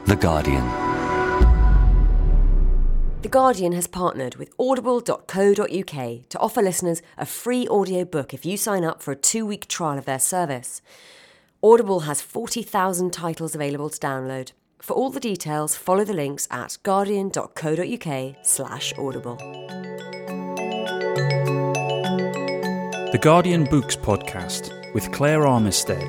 The Guardian. The Guardian has partnered with audible.co.uk to offer listeners a free audiobook if you sign up for a 2-week trial of their service. Audible has 40,000 titles available to download. For all the details, follow the links at guardian.co.uk/audible. The Guardian Books Podcast with Claire Armistead.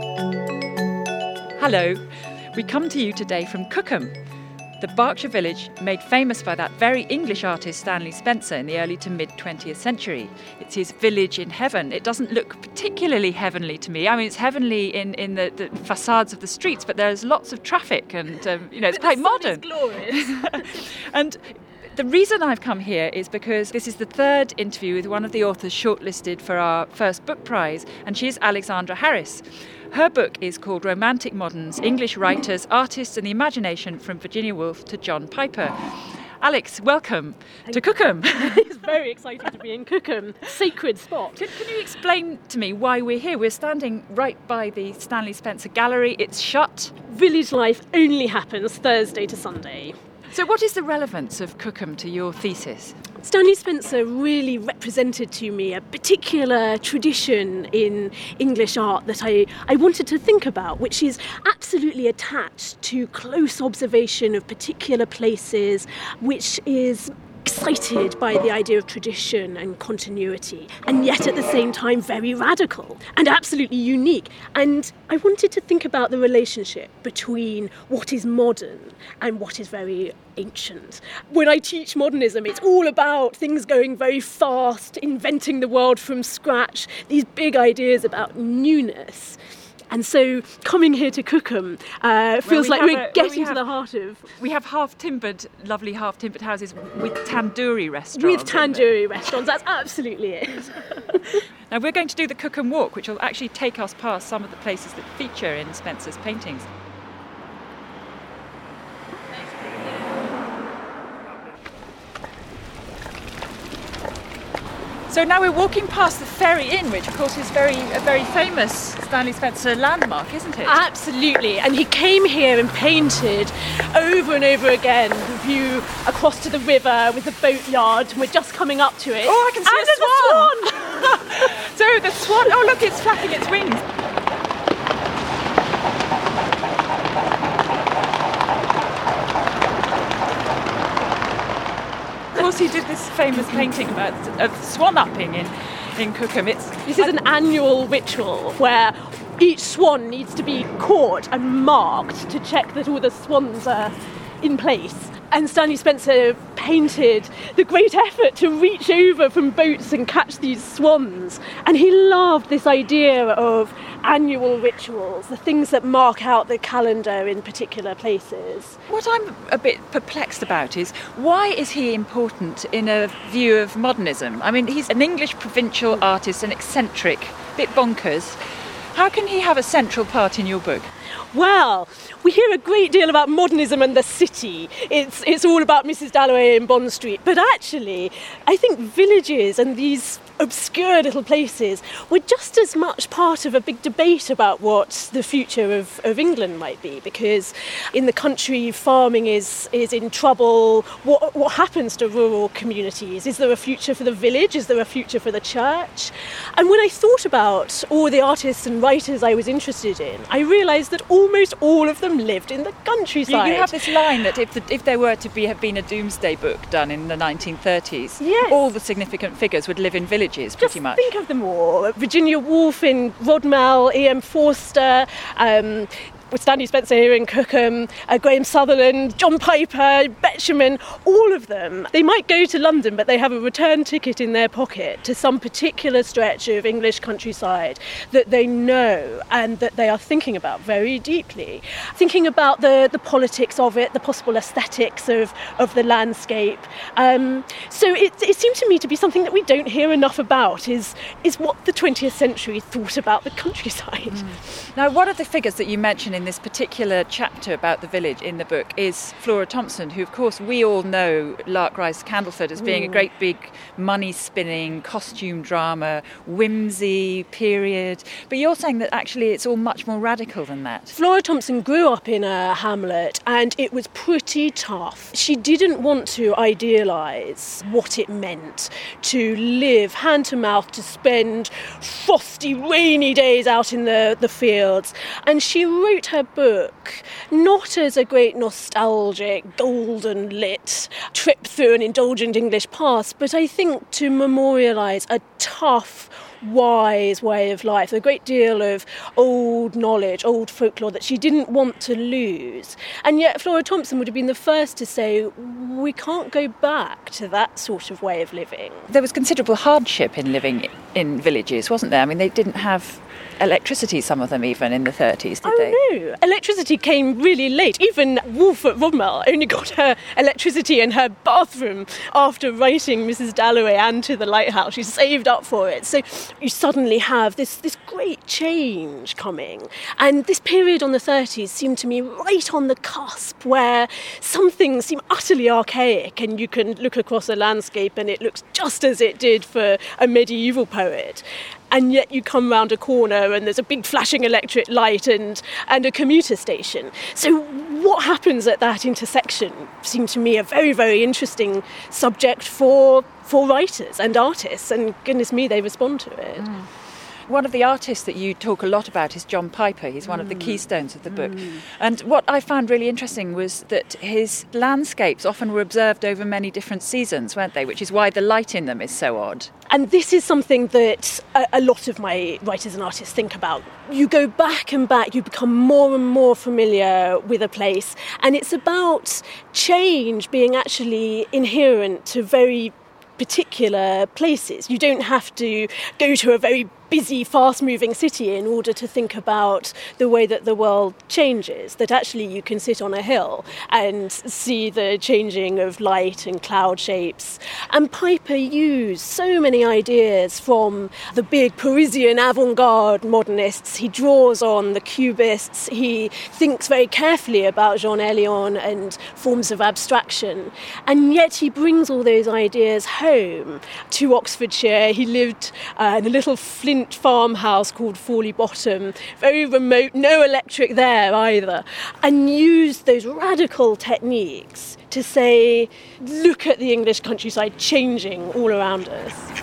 Hello, we come to you today from Cookham, the Berkshire village made famous by that very English artist Stanley Spencer in the early to mid-20th century. It's his village in heaven. It doesn't look particularly heavenly to me. I mean, it's heavenly in the facades of the streets, but there's lots of traffic and, it's quite modern. It's glorious. And the reason I've come here is because this is the third interview with one of the authors shortlisted for our first book prize, and she's Alexandra Harris. Her book is called Romantic Moderns, English Writers, Artists and the Imagination from Virginia Woolf to John Piper. Alex, welcome to Cookham. It's very exciting to be in Cookham, sacred spot. Can you explain to me why we're here? We're standing right by the Stanley Spencer Gallery. It's shut. Village life only happens Thursday to Sunday. So what is the relevance of Cookham to your thesis? Stanley Spencer really represented to me a particular tradition in English art that I wanted to think about, which is absolutely attached to close observation of particular places, which is excited by the idea of tradition and continuity, and yet at the same time very radical and absolutely unique. And I wanted to think about the relationship between what is modern and what is very ancient. When I teach modernism, it's all about things going very fast, inventing the world from scratch, these big ideas about newness. And so coming here to Cookham feels like we're getting to the heart of... We have lovely half-timbered houses with tandoori restaurants. With tandoori restaurants, that's absolutely it. Now we're going to do the Cookham Walk, which will actually take us past some of the places that feature in Spencer's paintings. So now we're walking past the Ferry Inn, which of course is a very famous Stanley Spencer landmark, isn't it? Absolutely, and he came here and painted over and over again the view across to the river with the boatyard, and we're just coming up to it. Oh, I can see a swan! So the swan, oh look, it's flapping its wings. Of course, he did this famous painting of swan-upping in Cookham. This is an annual ritual where each swan needs to be caught and marked to check that all the swans are in place. And Stanley Spencer painted the great effort to reach over from boats and catch these swans. And he loved this idea of annual rituals, the things that mark out the calendar in particular places. What I'm a bit perplexed about is, why is he important in a view of modernism? I mean, he's an English provincial artist, an eccentric, a bit bonkers. How can he have a central part in your book? Well, we hear a great deal about modernism and the city. It's all about Mrs. Dalloway in Bond Street. But actually, I think villages and these obscure little places were just as much part of a big debate about what the future of England might be, because in the country farming is in trouble. What happens to rural communities? Is there a future for the village? Is there a future for the church? And when I thought about all the artists and writers I was interested in, I realised that almost all of them lived in the countryside. You have this line that if there were to have been a doomsday book done in the 1930s, yes, all the significant figures would live in villages, pretty much. Just think of them all. Virginia Woolf in Rodmell, E.M. Forster, with Stanley Spencer here in Cookham, Graham Sutherland, John Piper, Betjeman, all of them. They might go to London, but they have a return ticket in their pocket to some particular stretch of English countryside that they know and that they are thinking about very deeply. Thinking about the politics of it, the possible aesthetics of the landscape. So it seemed to me to be something that we don't hear enough about, is what the 20th century thought about the countryside. Now, one of the figures that you mention in this particular chapter about the village in the book is Flora Thompson, who, of course, we all know Lark Rise to Candleford as being a great big money-spinning costume drama, whimsy, period. But you're saying that actually it's all much more radical than that. Flora Thompson grew up in a hamlet and it was pretty tough. She didn't want to idealise what it meant to live hand to mouth, to spend frosty, rainy days out in the fields. And she wrote her book not as a great nostalgic, golden lit trip through an indulgent English past, but I think to memorialise a tough, wise way of life, a great deal of old knowledge, old folklore that she didn't want to lose. And yet Flora Thompson would have been the first to say, we can't go back to that sort of way of living. There was considerable hardship in living in villages, wasn't there? I mean, they didn't have electricity, some of them even, in the 30s, did they? No, electricity came really late. Even Wolfe at Rodmell only got her electricity in her bathroom after writing Mrs. Dalloway and To the Lighthouse. She saved up for it. So you suddenly have this great change coming. And this period on the 30s seemed to me right on the cusp where some things seem utterly archaic and you can look across a landscape and it looks just as it did for a medieval poet. And yet you come round a corner and there's a big flashing electric light and a commuter station. So what happens at that intersection seemed to me a very, very interesting subject for writers and artists, and goodness me, they respond to it. One of the artists that you talk a lot about is John Piper. He's one of the keystones of the book. And what I found really interesting was that his landscapes often were observed over many different seasons, weren't they? Which is why the light in them is so odd. And this is something that a lot of my writers and artists think about. You go back and back, you become more and more familiar with a place, and it's about change being actually inherent to very particular places. You don't have to go to a very busy, fast-moving city in order to think about the way that the world changes, that actually you can sit on a hill and see the changing of light and cloud shapes. And Piper used so many ideas from the big Parisian avant-garde modernists. He draws on the cubists. He thinks very carefully about Jean Hélion and forms of abstraction. And yet he brings all those ideas home to Oxfordshire. He lived in a little flint farmhouse called Fawley Bottom, very remote, no electric there either, and used those radical techniques to say, look at the English countryside changing all around us.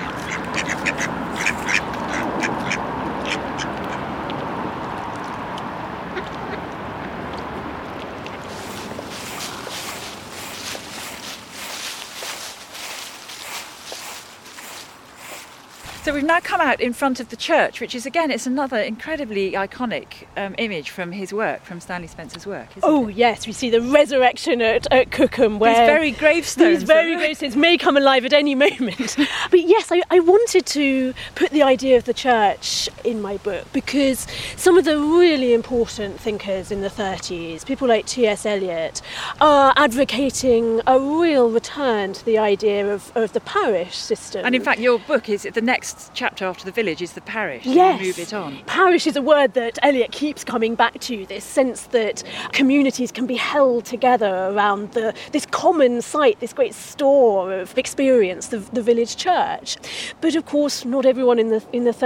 So we've now come out in front of the church, which is, again, it's another incredibly iconic image from his work, from Stanley Spencer's work, isn't it? Yes, we see the resurrection at Cookham, where these very gravestones may come alive at any moment. But yes, I wanted to put the idea of the church in my book because some of the really important thinkers in the 30s, people like T.S. Eliot, are advocating a real return to the idea of the parish system. And in fact, your book is the next chapter after the village is the parish. Yes. You move it on. Parish is a word that Eliot keeps coming back to, this sense that communities can be held together around this common site, this great store of experience, the village church. But of course, not everyone in the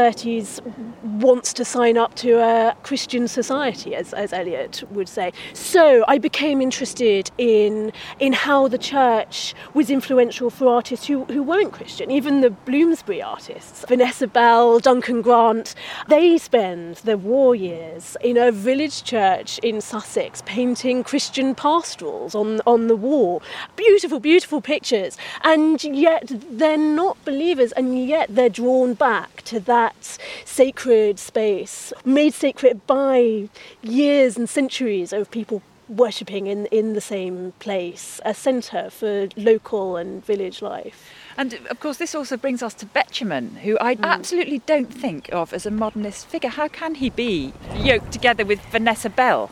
30s wants to sign up to a Christian society, as Eliot would say. So I became interested in how the church was influential for artists who weren't Christian, even the Bloomsbury artists. Vanessa Bell, Duncan Grant, they spend their war years in a village church in Sussex painting Christian pastorals on the wall. Beautiful, beautiful pictures. And yet they're not believers, and yet they're drawn back to that sacred space, made sacred by years and centuries of people worshipping in the same place, a centre for local and village life. And of course this also brings us to Betjeman, who I absolutely don't think of as a modernist figure. How can he be yoked together with Vanessa Bell?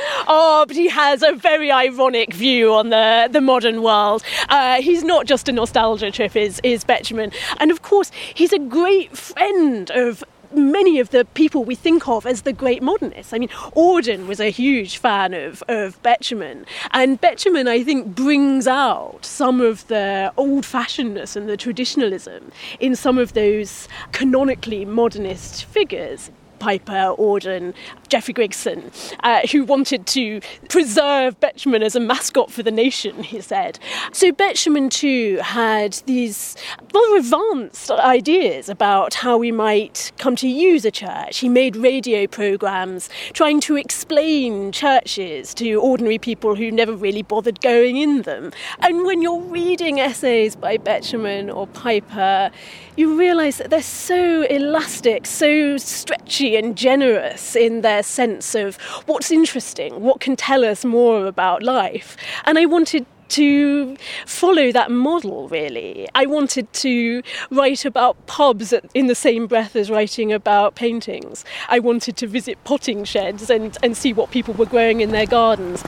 Oh, but he has a very ironic view on the modern world. He's not just a nostalgia trip, is Betjeman. And of course, he's a great friend of many of the people we think of as the great modernists. I mean, Auden was a huge fan of Betjeman, and Betjeman, I think, brings out some of the old-fashionedness and the traditionalism in some of those canonically modernist figures. Piper, Auden, Geoffrey Grigson, who wanted to preserve Betjeman as a mascot for the nation, he said. So Betjeman too had these rather advanced ideas about how we might come to use a church. He made radio programmes trying to explain churches to ordinary people who never really bothered going in them. And when you're reading essays by Betjeman or Piper, you realise that they're so elastic, so stretchy and generous in their sense of what's interesting, what can tell us more about life. And I wanted to follow that model, really. I wanted to write about pubs in the same breath as writing about paintings. I wanted to visit potting sheds and see what people were growing in their gardens.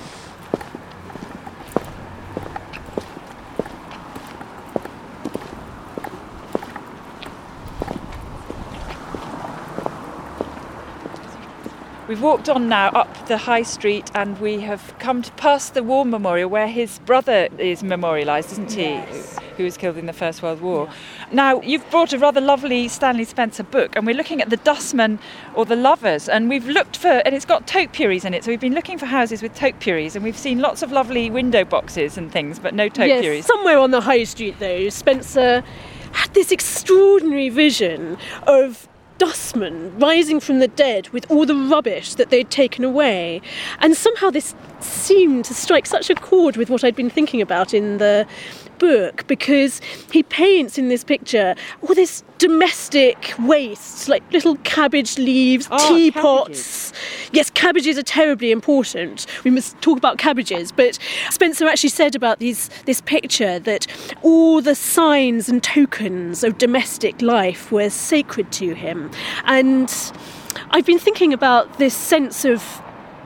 We've walked on now up the high street and we have come past the War Memorial where his brother is memorialised, isn't he? Yes. Who was killed in the First World War. Yeah. Now, you've brought a rather lovely Stanley Spencer book and we're looking at the Dustmen or the Lovers, and we've looked for, and it's got topiaries in it, so we've been looking for houses with topiaries and we've seen lots of lovely window boxes and things, but no topiaries. Yes, somewhere on the high street though, Spencer had this extraordinary vision of dustmen rising from the dead with all the rubbish that they'd taken away. And somehow this seemed to strike such a chord with what I'd been thinking about in the book, because he paints in this picture all this domestic waste, like little cabbage leaves, teapots. Cabbages. Yes, cabbages are terribly important. We must talk about cabbages. But Spencer actually said about this picture that all the signs and tokens of domestic life were sacred to him. And I've been thinking about this sense of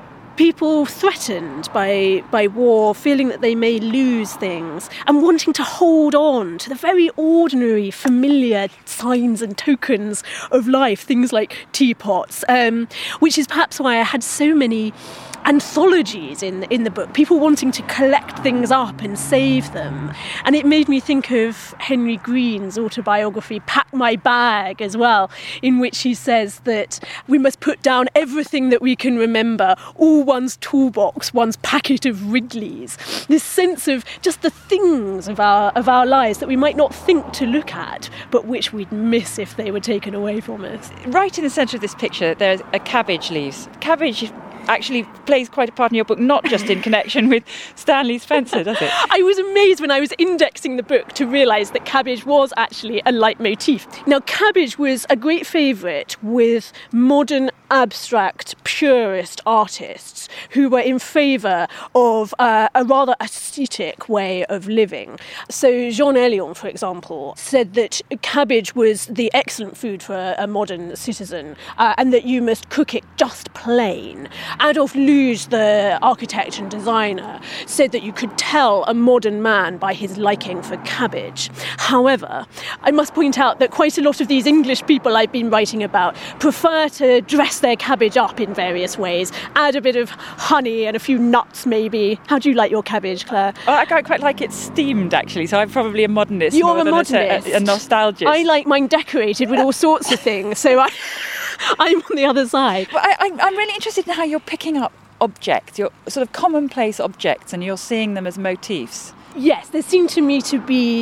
people threatened by war, feeling that they may lose things, and wanting to hold on to the very ordinary, familiar signs and tokens of life, things like teapots, which is perhaps why I had so many anthologies in the book, people wanting to collect things up and save them. And it made me think of Henry Green's autobiography, Pack My Bag, as well, in which he says that we must put down everything that we can remember, all one's toolbox, one's packet of Wrigley's. This sense of just the things of our lives that we might not think to look at, but which we'd miss if they were taken away from us. Right in the centre of this picture, there's a cabbage leaves. Cabbage actually plays quite a part in your book, not just in connection with Stanley Spencer, does it? I was amazed when I was indexing the book to realise that cabbage was actually a leitmotif. Now, cabbage was a great favourite with modern abstract purist artists who were in favour of a rather ascetic way of living. So Jean Elion, for example, said that cabbage was the excellent food for a modern citizen, and that you must cook it just plain. Adolphe Luge, the architect and designer, said that you could tell a modern man by his liking for cabbage. However, I must point out that quite a lot of these English people I've been writing about prefer to dress their cabbage up in various ways, add a bit of honey and a few nuts maybe. How do you like your cabbage, Claire? Oh, I quite like it steamed, actually, so I'm probably a modernist. You're more a than modernist. A nostalgist. I like mine decorated with all sorts of things, so I'm on the other side. But I'm really interested in how you're picking up objects, your sort of commonplace objects, and you're seeing them as motifs. Yes, there seemed to me to be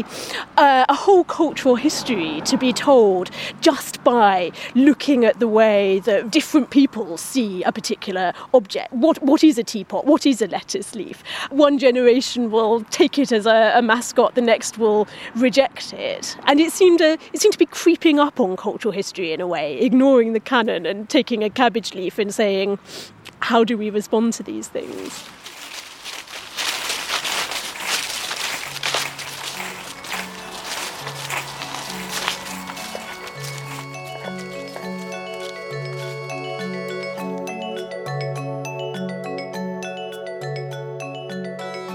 a whole cultural history to be told just by looking at the way that different people see a particular object. What is a teapot? What is a lettuce leaf? One generation will take it as a mascot, the next will reject it. And it seemed to be creeping up on cultural history in a way, ignoring the canon and taking a cabbage leaf and saying, how do we respond to these things?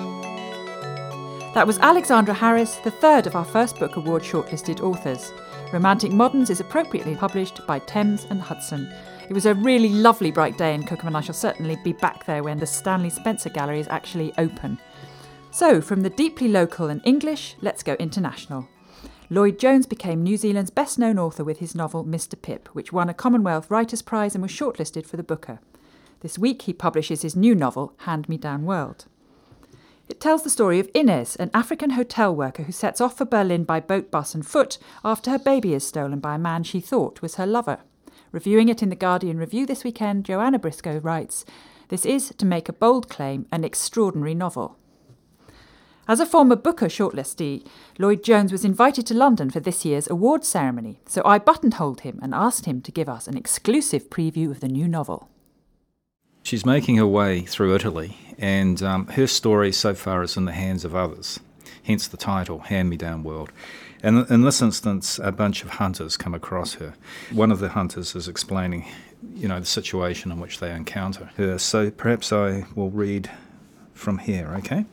That was Alexandra Harris, the third of our First Book Award shortlisted authors. Romantic Moderns is appropriately published by Thames and Hudson. It was a really lovely bright day in Cookham, and I shall certainly be back there when the Stanley Spencer Gallery is actually open. So, from the deeply local and English, let's go international. Lloyd Jones became New Zealand's best-known author with his novel Mr. Pip, which won a Commonwealth Writers' Prize and was shortlisted for the Booker. This week he publishes his new novel, Hand-Me-Down World. It tells the story of Inez, an African hotel worker who sets off for Berlin by boat, bus and foot after her baby is stolen by a man she thought was her lover. Reviewing it in the Guardian Review this weekend, Joanna Briscoe writes, "This is, to make a bold claim, an extraordinary novel." As a former Booker shortlistee, Lloyd Jones was invited to London for this year's awards ceremony, so I buttonholed him and asked him to give us an exclusive preview of the new novel. She's making her way through Italy, and her story so far is in the hands of others, hence the title, Hand-Me-Down World. And in this instance, a bunch of hunters come across her. One of the hunters is explaining, the situation in which they encounter her. So perhaps I will read from here, okay?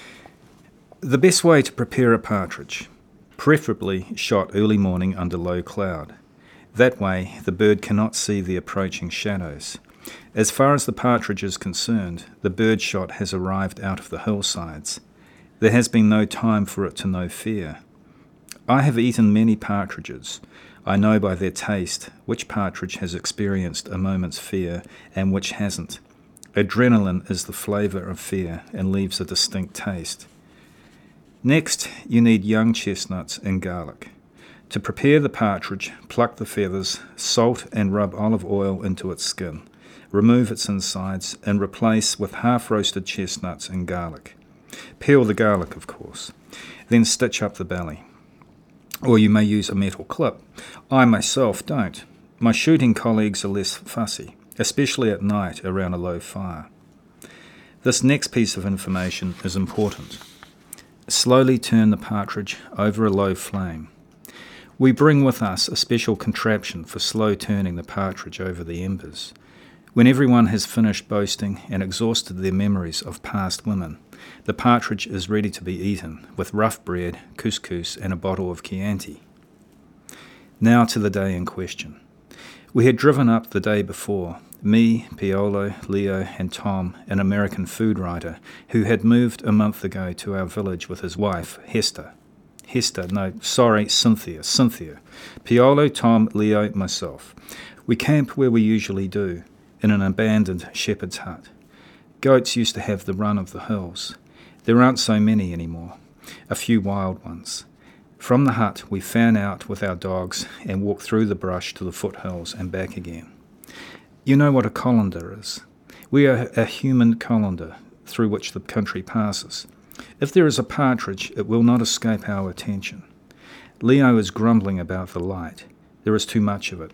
The best way to prepare a partridge, preferably shot early morning under low cloud. That way, the bird cannot see the approaching shadows. As far as the partridge is concerned, the bird shot has arrived out of the hillsides. There has been no time for it to know fear. I have eaten many partridges. I know by their taste which partridge has experienced a moment's fear and which hasn't. Adrenaline is the flavour of fear and leaves a distinct taste. Next, you need young chestnuts and garlic. To prepare the partridge, pluck the feathers, salt and rub olive oil into its skin. Remove its insides and replace with half-roasted chestnuts and garlic. Peel the garlic, of course. Then stitch up the belly. Or you may use a metal clip. I myself don't. My shooting colleagues are less fussy, especially at night around a low fire. This next piece of information is important. Slowly turn the partridge over a low flame. We bring with us a special contraption for slow turning the partridge over the embers. When everyone has finished boasting and exhausted their memories of past women, the partridge is ready to be eaten with rough bread, couscous and a bottle of Chianti. Now to the day in question. We had driven up the day before, me, Paolo, Leo and Tom, an American food writer who had moved a month ago to our village with his wife, Cynthia. Paolo, Tom, Leo, myself. We camp where we usually do, in an abandoned shepherd's hut. Goats used to have the run of the hills. There aren't so many anymore, a few wild ones. From the hut we fan out with our dogs and walk through the brush to the foothills and back again. You know what a colander is. We are a human colander through which the country passes. If there is a partridge, it will not escape our attention. Leo is grumbling about the light. There is too much of it.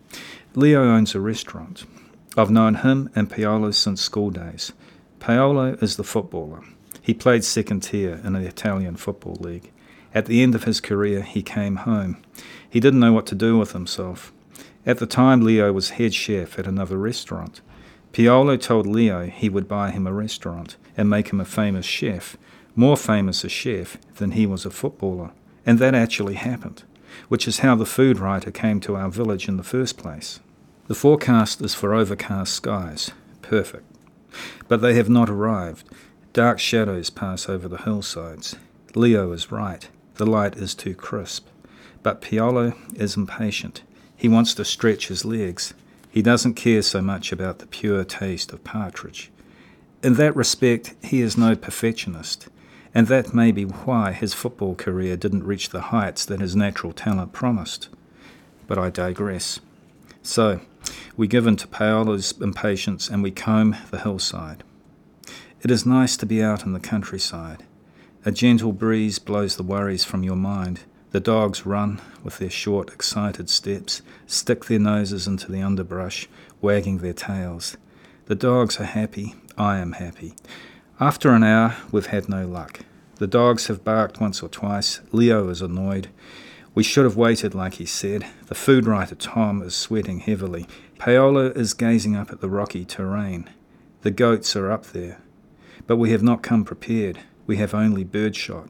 Leo owns a restaurant. I've known him and Paolo since school days. Paolo is the footballer. He played second tier in the Italian Football League. At the end of his career, he came home. He didn't know what to do with himself. At the time, Leo was head chef at another restaurant. Paolo told Leo he would buy him a restaurant and make him a famous chef, more famous a chef than he was a footballer. And that actually happened, which is how the food writer came to our village in the first place. The forecast is for overcast skies. Perfect. But they have not arrived. Dark shadows pass over the hillsides. Leo is right. The light is too crisp. But Paolo is impatient. He wants to stretch his legs. He doesn't care so much about the pure taste of partridge. In that respect, he is no perfectionist, and that may be why his football career didn't reach the heights that his natural talent promised. But I digress. So, we give in to Paolo's impatience and we comb the hillside. It is nice to be out in the countryside. A gentle breeze blows the worries from your mind. The dogs run with their short, excited steps, stick their noses into the underbrush, wagging their tails. The dogs are happy. I am happy. After an hour, we've had no luck. The dogs have barked once or twice. Leo is annoyed. We should have waited, like he said. The food writer Tom is sweating heavily. Paolo is gazing up at the rocky terrain. The goats are up there. But we have not come prepared. We have only birdshot.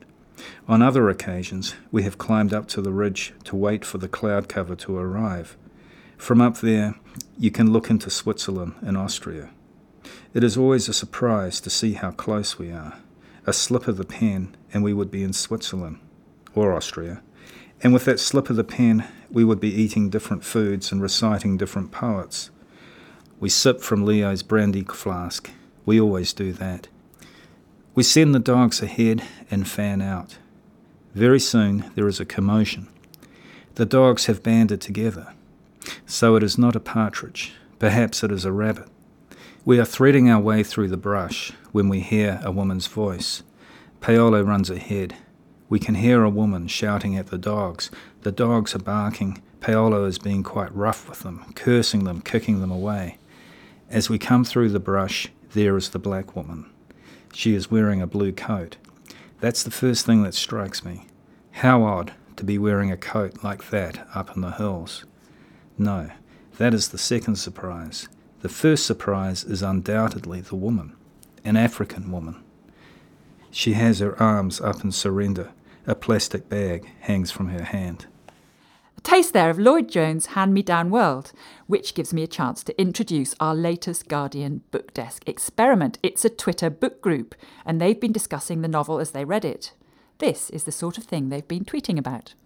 On other occasions, we have climbed up to the ridge to wait for the cloud cover to arrive. From up there, you can look into Switzerland and Austria. It is always a surprise to see how close we are. A slip of the pen and we would be in Switzerland or Austria. And with that slip of the pen, we would be eating different foods and reciting different poets. We sip from Leo's brandy flask. We always do that. We send the dogs ahead and fan out. Very soon there is a commotion. The dogs have banded together. So it is not a partridge. Perhaps it is a rabbit. We are threading our way through the brush when we hear a woman's voice. Paolo runs ahead. We can hear a woman shouting at the dogs. The dogs are barking. Paolo is being quite rough with them, cursing them, kicking them away. As we come through the brush, there is the black woman. She is wearing a blue coat. That's the first thing that strikes me. How odd to be wearing a coat like that up in the hills. No, that is the second surprise. The first surprise is undoubtedly the woman, an African woman. She has her arms up in surrender. A plastic bag hangs from her hand. A taste there of Lloyd Jones' Hand-Me-Down World, which gives me a chance to introduce our latest Guardian Book Desk experiment. It's a Twitter book group, and they've been discussing the novel as they read it. This is the sort of thing they've been tweeting about.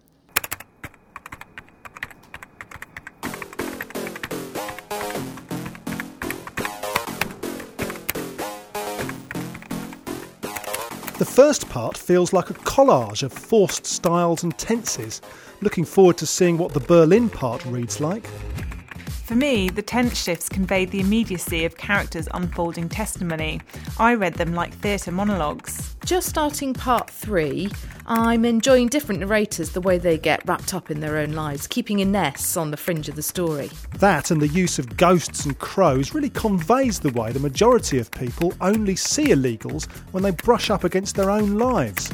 The first part feels like a collage of forced styles and tenses. Looking forward to seeing what the Berlin part reads like. For me, the tense shifts conveyed the immediacy of characters unfolding testimony. I read them like theatre monologues. Just starting part 3, I'm enjoying different narrators, the way they get wrapped up in their own lives, keeping Ines on the fringe of the story. That and the use of ghosts and crows really conveys the way the majority of people only see illegals when they brush up against their own lives.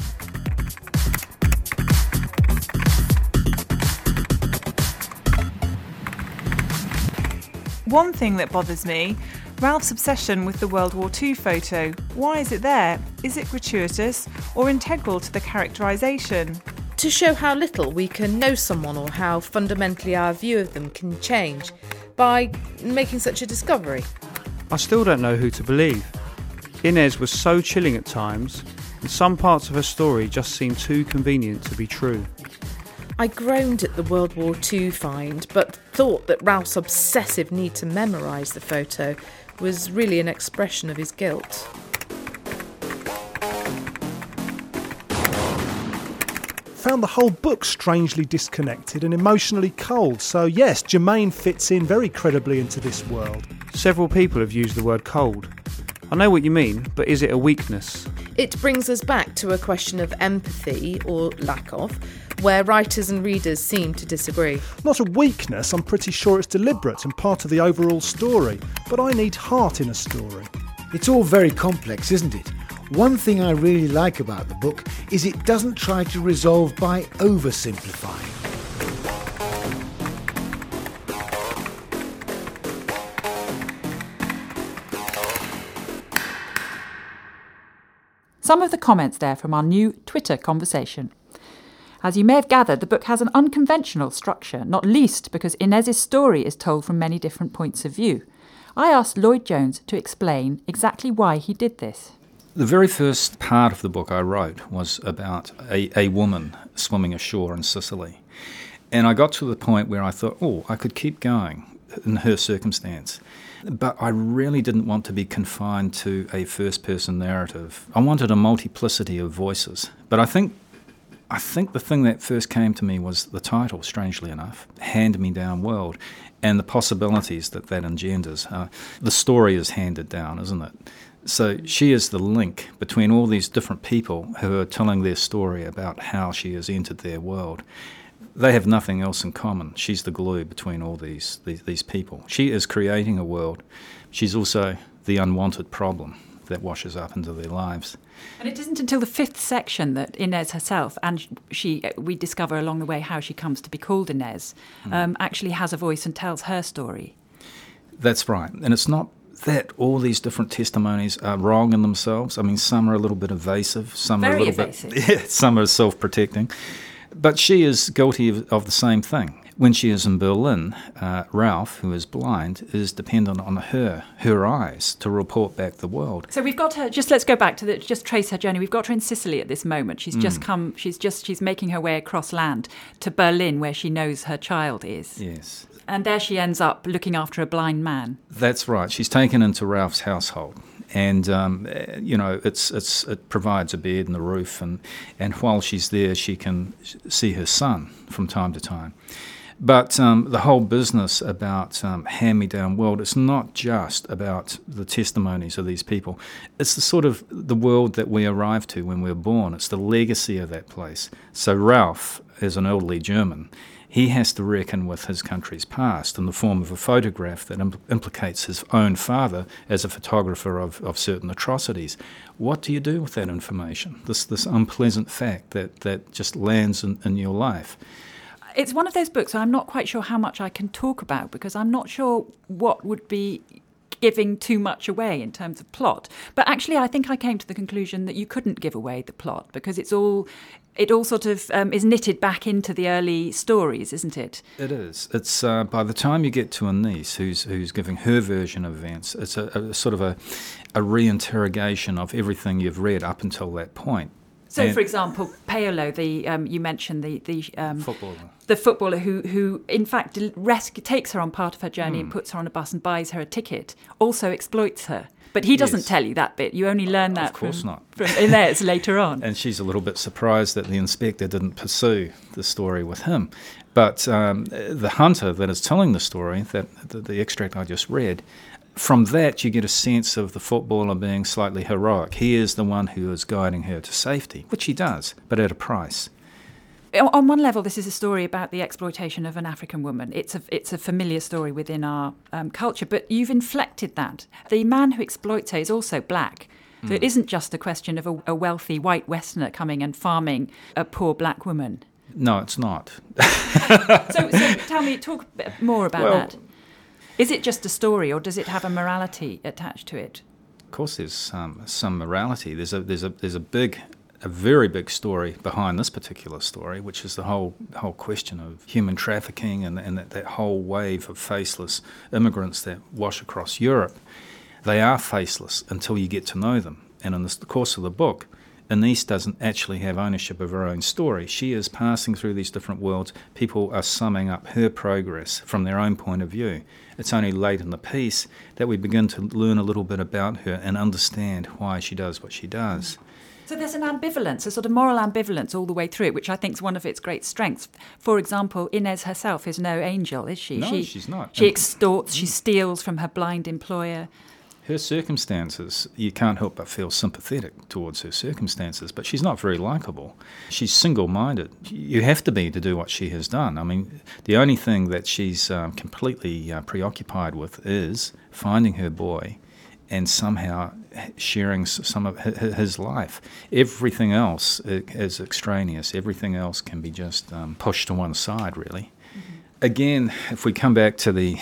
One thing that bothers me, Ralph's obsession with the World War II photo. Why is it there? Is it gratuitous or integral to the characterisation? To show how little we can know someone or how fundamentally our view of them can change by making such a discovery. I still don't know who to believe. Ines was so chilling at times, and some parts of her story just seemed too convenient to be true. I groaned at the World War II find, but thought that Ralph's obsessive need to memorise the photo was really an expression of his guilt. Found the whole book strangely disconnected and emotionally cold, so yes, Germaine fits in very credibly into this world. Several people have used the word cold. I know what you mean, but is it a weakness? It brings us back to a question of empathy, or lack of, where writers and readers seem to disagree. Not a weakness, I'm pretty sure it's deliberate and part of the overall story, but I need heart in a story. It's all very complex, isn't it? One thing I really like about the book is it doesn't try to resolve by oversimplifying. Some of the comments there from our new Twitter conversation. As you may have gathered, the book has an unconventional structure, not least because Ines's story is told from many different points of view. I asked Lloyd Jones to explain exactly why he did this. The very first part of the book I wrote was about a woman swimming ashore in Sicily. And I got to the point where I thought, I could keep going in her circumstance. But I really didn't want to be confined to a first-person narrative. I wanted a multiplicity of voices. But I think the thing that first came to me was the title, strangely enough, Hand-Me-Down World, and the possibilities that engenders. The story is handed down, isn't it? So she is the link between all these different people who are telling their story about how she has entered their world. They have nothing else in common. She's the glue between all these people. She is creating a world. She's also the unwanted problem that washes up into their lives. And it isn't until the 5th section that Ines herself, and we discover along the way how she comes to be called Ines, actually has a voice and tells her story. That's right. And it's not that all these different testimonies are wrong in themselves. I mean, some are a little bit evasive, some are a little bit, some are self-protecting. But she is guilty of the same thing. When she is in Berlin, Ralph, who is blind, is dependent on her eyes to report back the world. So we've got her, let's go back to just trace her journey. We've got her in Sicily at this moment. She's just come, she's making her way across land to Berlin, where she knows her child is. Yes. And there she ends up looking after a blind man. That's right. She's taken into Ralph's household. And, it provides a bed and a roof. And while she's there, she can see her son from time to time. But the whole business about hand-me-down world, it's not just about the testimonies of these people. It's the sort of the world that we arrive to when we're born. It's the legacy of that place. So Ralph, as an elderly German, he has to reckon with his country's past in the form of a photograph that implicates his own father as a photographer of certain atrocities. What do you do with that information? This unpleasant fact that just lands in your life. It's one of those books I'm not quite sure how much I can talk about, because I'm not sure what would be giving too much away in terms of plot. But actually, I think I came to the conclusion that you couldn't give away the plot, because it all sort of is knitted back into the early stories, isn't it? It is. It's by the time you get to Anais, who's giving her version of events, it's a sort of a reinterrogation of everything you've read up until that point. So, for example, Paolo, you mentioned the footballer. The footballer who in fact takes her on part of her journey and puts her on a bus and buys her a ticket, also exploits her. But he doesn't tell you that bit. You only learn that from Inez later on. And she's a little bit surprised that the inspector didn't pursue the story with him. But the hunter that is telling the story, that the extract I just read, from that you get a sense of the footballer being slightly heroic. He is the one who is guiding her to safety, which he does, but at a price. On one level, this is a story about the exploitation of an African woman. It's a familiar story within our culture, but you've inflected that. The man who exploits her is also black. So it isn't just a question of a wealthy white Westerner coming and farming a poor black woman. No, it's not. So tell me, talk more about that. Is it just a story, or does it have a morality attached to it? Of course, there's some morality. There's a very big story behind this particular story, which is the whole question of human trafficking and that whole wave of faceless immigrants that wash across Europe. They are faceless until you get to know them. And in the course of the book, Anais doesn't actually have ownership of her own story. She is passing through these different worlds. People are summing up her progress from their own point of view. It's only late in the piece that we begin to learn a little bit about her and understand why she does what she does. So there's an ambivalence, a sort of moral ambivalence all the way through it, which I think is one of its great strengths. For example, Inez herself is no angel, is she? No, she's not. She extorts, she steals from her blind employer. Her circumstances, you can't help but feel sympathetic towards her circumstances, but she's not very likeable. She's single-minded. You have to be to do what she has done. I mean, the only thing that she's completely preoccupied with is finding her boy and somehow sharing some of his life. Everything else is extraneous. Everything else can be just pushed to one side, really. Again, if we come back to the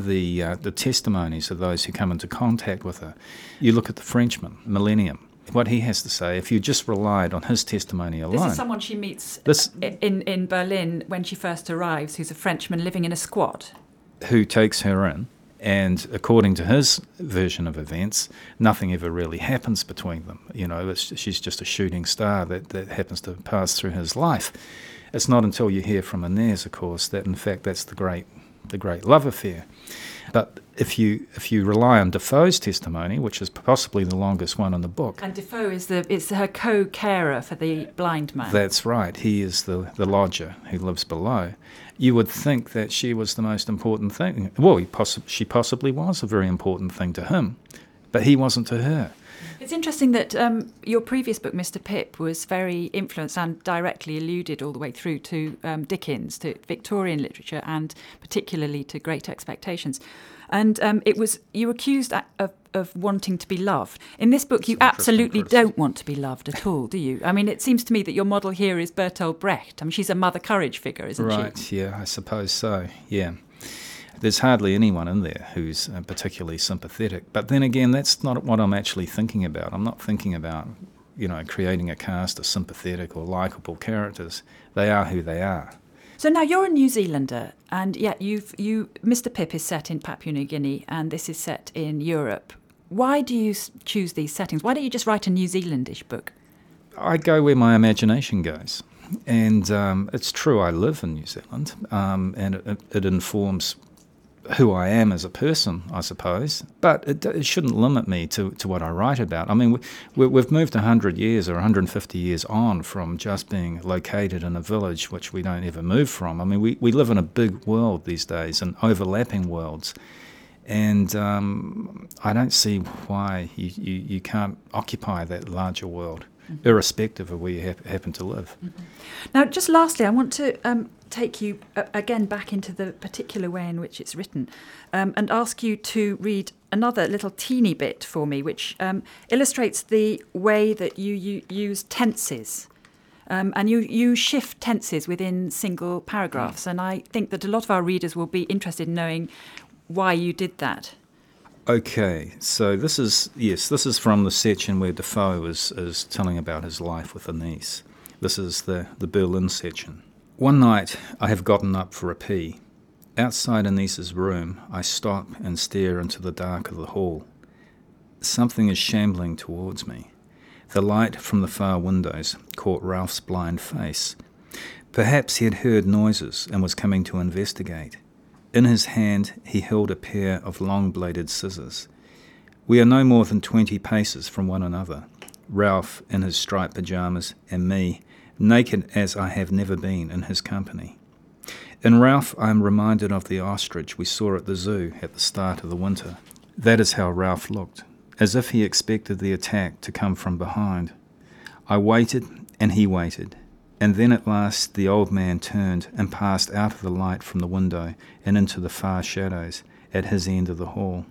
testimonies of those who come into contact with her, you look at the Frenchman, Millennium. What he has to say, if you just relied on his testimony alone... This is someone she meets in Berlin when she first arrives, who's a Frenchman living in a squat. Who takes her in, and according to his version of events, nothing ever really happens between them. You know, she's just a shooting star that happens to pass through his life. It's not until you hear from Inez, of course, that in fact that's the great love affair. But if you rely on Defoe's testimony, which is possibly the longest one in the book, and Defoe is her co-carer for the blind man. That's right. He is the lodger who lives below. You would think that she was the most important thing. Well, she possibly was a very important thing to him, but he wasn't to her. It's interesting that your previous book, Mr. Pip, was very influenced and directly alluded all the way through to Dickens, to Victorian literature, and particularly to Great Expectations. And you were accused of wanting to be loved. In this book, you absolutely don't want to be loved at all, do you? I mean, it seems to me that your model here is Bertolt Brecht. I mean, she's a Mother Courage figure, isn't she? Right, yeah, I suppose so, yeah. There's hardly anyone in there who's particularly sympathetic. But then again, that's not what I'm actually thinking about. I'm not thinking about, creating a cast of sympathetic or likeable characters. They are who they are. So now you're a New Zealander, and yet Mr. Pip is set in Papua New Guinea, and this is set in Europe. Why do you choose these settings? Why don't you just write a New Zealandish book? I go where my imagination goes. And it's true, I live in New Zealand, and it informs who I am as a person, I suppose. But it shouldn't limit me to what I write about. I mean, we've moved 100 years or 150 years on from just being located in a village, which we don't ever move from. I mean, we live in a big world these days, and overlapping worlds. And I don't see why you can't occupy that larger world, irrespective of where you happen to live. Mm-hmm. Now, just lastly, I want to take you again back into the particular way in which it's written, and ask you to read another little teeny bit for me, which illustrates the way that you use tenses. And you shift tenses within single paragraphs, and I think that a lot of our readers will be interested in knowing why you did that. Okay, so this is from the section where Defoe is telling about his life with Anais. This is the Berlin section. One night I have gotten up for a pee. Outside Anais's room, I stop and stare into the dark of the hall. Something is shambling towards me. The light from the far windows caught Ralph's blind face. Perhaps he had heard noises and was coming to investigate. In his hand he held a pair of long-bladed scissors. We are no more than 20 paces from one another, Ralph in his striped pyjamas and me, naked as I have never been in his company. In Ralph I am reminded of the ostrich we saw at the zoo at the start of the winter. That is how Ralph looked, as if he expected the attack to come from behind. I waited and he waited. And then at last the old man turned and passed out of the light from the window and into the far shadows at his end of the hall.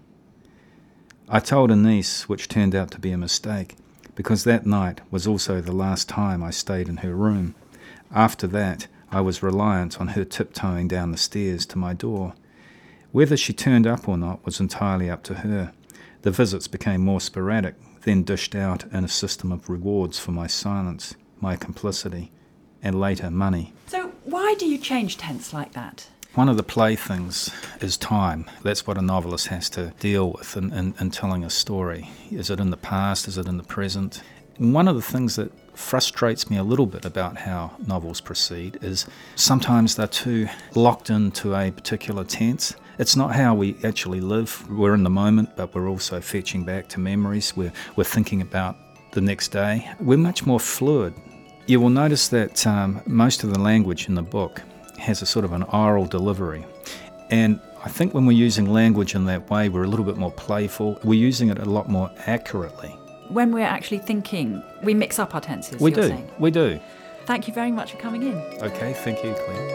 I told Anais, which turned out to be a mistake, because that night was also the last time I stayed in her room. After that, I was reliant on her tiptoeing down the stairs to my door. Whether she turned up or not was entirely up to her. The visits became more sporadic, then dished out in a system of rewards for my silence, my complicity, and later money. So why do you change tense like that? One of the playthings is time. That's what a novelist has to deal with in telling a story. Is it in the past? Is it in the present? And one of the things that frustrates me a little bit about how novels proceed is sometimes they're too locked into a particular tense. It's not how we actually live. We're in the moment, but we're also fetching back to memories. We're thinking about the next day. We're much more fluid. You will notice that most of the language in the book has a sort of an oral delivery. And I think when we're using language in that way, we're a little bit more playful. We're using it a lot more accurately. When we're actually thinking, we mix up our tenses, We do. Thank you very much for coming in. Okay, thank you, Claire.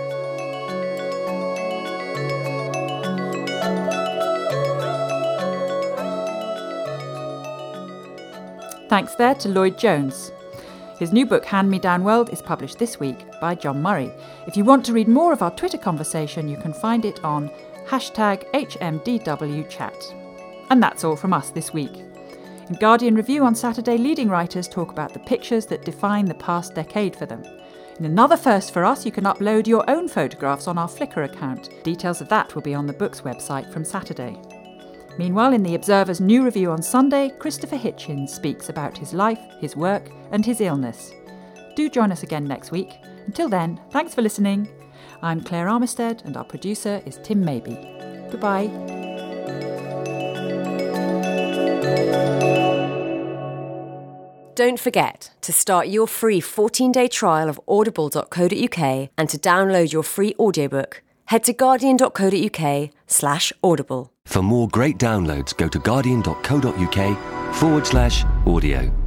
Thanks there to Lloyd Jones. His new book, Hand Me Down World, is published this week by John Murray. If you want to read more of our Twitter conversation, you can find it on #HMDWChat. And that's all from us this week. In Guardian Review on Saturday, leading writers talk about the pictures that define the past decade for them. In another first for us, you can upload your own photographs on our Flickr account. Details of that will be on the book's website from Saturday. Meanwhile, in The Observer's new review on Sunday, Christopher Hitchens speaks about his life, his work, and his illness. Do join us again next week. Until then, thanks for listening. I'm Claire Armistead, and our producer is Tim Maybe. Goodbye. Don't forget to start your free 14-day trial of audible.co.uk and to download your free audiobook. Head to guardian.co.uk/audible. For more great downloads, go to guardian.co.uk/audio.